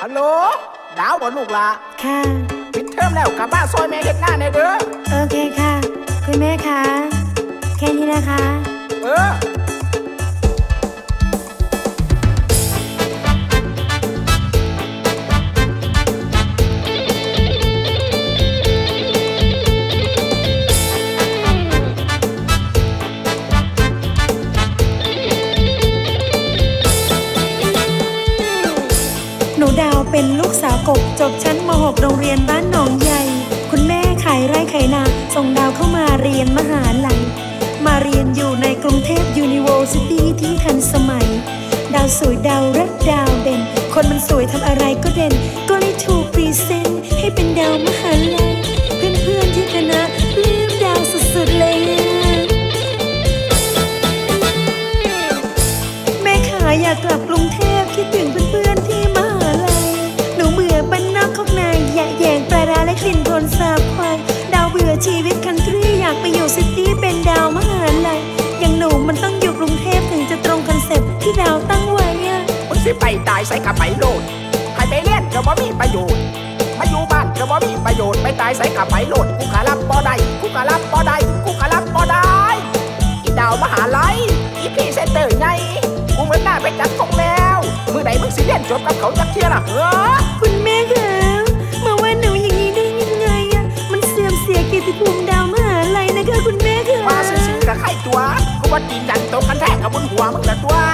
ฮัลโหลดาวบ่ลูกละค่ะปิดเทอมแล้วกลับบ้านซอยแม่เฮ็ดงานในเด้อโอเคค่ะคุณแม่คะแค่นี้นะคะเออหนูดาวเป็นลูกสาวกบจบชั้นม.6 โรงเรียนบ้านหนองใหญ่คุณแม่ขายไร่ขายนาส่งดาวเข้ามาเรียนมหาลัยมาเรียนอยู่ในกรุงเทพ University ที่ทันสมัยดาวสวยดาวรักดาวเด่นคนมันสวยทำอะไรก็เด่นก็เลยถูกพรีเซนต์ให้เป็นดาวมหาลัยเพื่อนๆที่คณะปลื้มดาวสุดๆเลยแม่ขาอยากกลับกรุงเทพคิดถึงเพื่อนๆที่มหาลัยหนูเบื่อบ้านนอกข้างในแยะแยงปลาร้าและกลิ่นโคลนสาบควายดาวเบื่อชีวิตคันทรีอยากไปอยู่ซิตี้เป็นดาวมหาลัยอย่างหนูมันต้องอยู่กรุงเทพถึงจะตรงคอนเซ็ปต์ที่ดาวตั้งไว้อะมึงสิไปตายใส่กับไปโลดให้ไปเรียนก็บ่มีประโยชน์มาอยู่บ้านก็บ่มีประโยชน์ไปตายใส่กับไปโลดกูกะรับบ่ได้กูกะรับบ่ได้กูกะรับบ่ได้อีดาวมหาลัยอีพี่เซนเตอร์ไงกูเหมือนหน้าไปจัดส่งแล้วมื้อไหนมึงสิเรียนจบกับเขาจักเที่ยล่ะคุณแม่คะมาว่าหนูอย่างนี้ได้ยังไงอะมันเสื่อมเสียเกียรติภูมิดาวมหาลัยนะคะคุณแม่คะว่าซื่อๆกับใครตัวกูว่าตีนยันตกกันแท้กับบนหัวมึงละตัว